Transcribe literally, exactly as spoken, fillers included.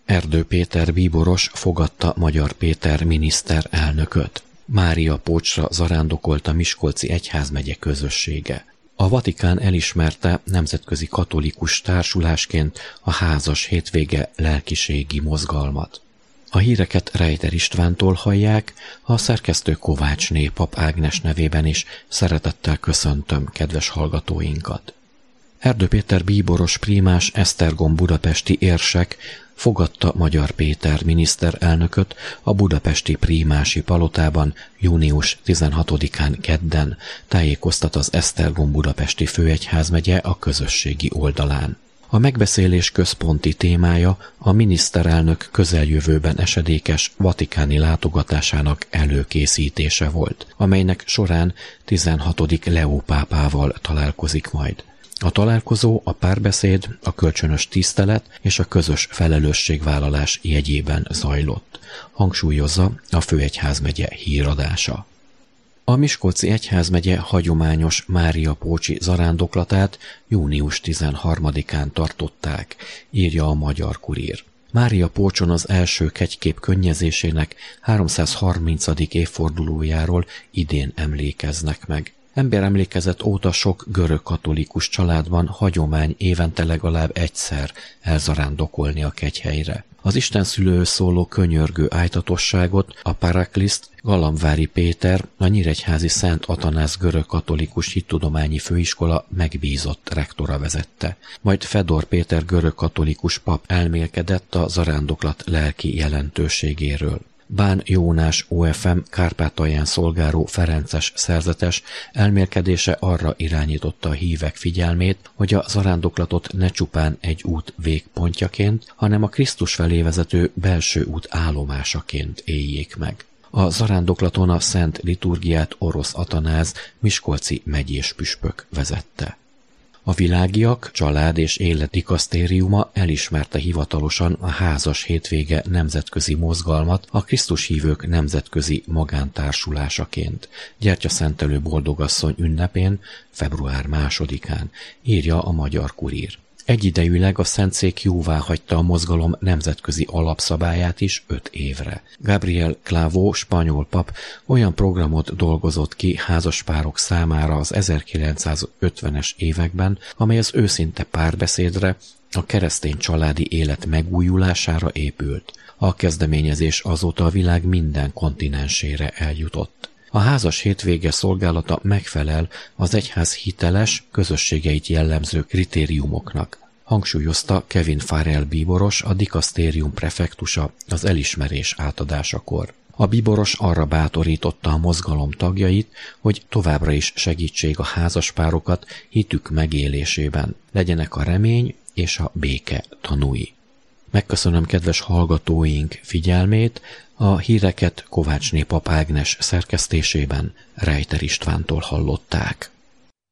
Erdő Péter bíboros fogadta Magyar Péter miniszterelnököt. Mária Pócsra zarándokolt a Miskolci egyházmegye közössége. A Vatikán elismerte nemzetközi katolikus társulásként a házas hétvége lelkiségi mozgalmat. A híreket Rejter Istvántól hallják, a szerkesztő Kovácsné pap Ágnes nevében is szeretettel köszöntöm kedves hallgatóinkat. Erdő Péter bíboros prímás Esztergom budapesti érsek fogadta Magyar Péter miniszterelnököt a budapesti prímási palotában június tizenhatodikán kedden, tájékoztat az Esztergom budapesti főegyházmegye a közösségi oldalán. A megbeszélés központi témája a miniszterelnök közeljövőben esedékes vatikáni látogatásának előkészítése volt, amelynek során tizenhatodik Leó pápával találkozik majd. A találkozó a párbeszéd, a kölcsönös tisztelet és a közös felelősségvállalás jegyében zajlott, hangsúlyozza a főegyházmegye híradása. A Miskolci egyházmegye hagyományos Mária Pócsi zarándoklatát június tizenharmadikán tartották, írja a Magyar Kurír. Mária Pócson az első kegykép könnyezésének háromszázharmincadik évfordulójáról idén emlékeznek meg. Emberemlékezet óta sok görög katolikus családban hagyomány évente legalább egyszer elzarándokolni a kegyhelyre. Az istenszülőhöz szóló könyörgő ájtatosságot a Parakliszt Galamvári Péter, a nyíregyházi Szent Atanász görög katolikus hittudományi főiskola megbízott rektora vezette. Majd Fedor Péter görög katolikus pap elmélkedett a zarándoklat lelki jelentőségéről. Bán Jónás o ef em Kárpátalján szolgáló ferences szerzetes elmélkedése arra irányította a hívek figyelmét, hogy a zarándoklatot ne csupán egy út végpontjaként, hanem a Krisztus felé vezető belső út állomásaként éljék meg. A zarándoklaton a szent liturgiát Orosz Atanáz miskolci megyés püspök vezette. A Világiak Család és Élet Dikasztériuma elismerte hivatalosan a házas hétvége nemzetközi mozgalmat a Krisztus hívők nemzetközi magántársulásaként, gyertyaszentelő boldogasszony ünnepén, február másodikán, írja a Magyar Kurír. Egyidejűleg a Szentszék jóváhagyta a mozgalom nemzetközi alapszabályát is öt évre. Gabriel Clavó, spanyol pap olyan programot dolgozott ki házaspárok számára az ezerkilencszázötvenes években, amely az őszinte párbeszédre, a keresztény családi élet megújulására épült. A kezdeményezés azóta a világ minden kontinensére eljutott. A házas hétvége szolgálata megfelel az egyház hiteles, közösségeit jellemző kritériumoknak, hangsúlyozta Kevin Farrell bíboros, a dikasztérium prefektusa az elismerés átadásakor. A bíboros arra bátorította a mozgalom tagjait, hogy továbbra is segítség a házaspárokat hitük megélésében, legyenek a remény és a béke tanúi. Megköszönöm kedves hallgatóink figyelmét, a híreket Kovácsné pap Ágnes szerkesztésében Rejter Istvántól hallották.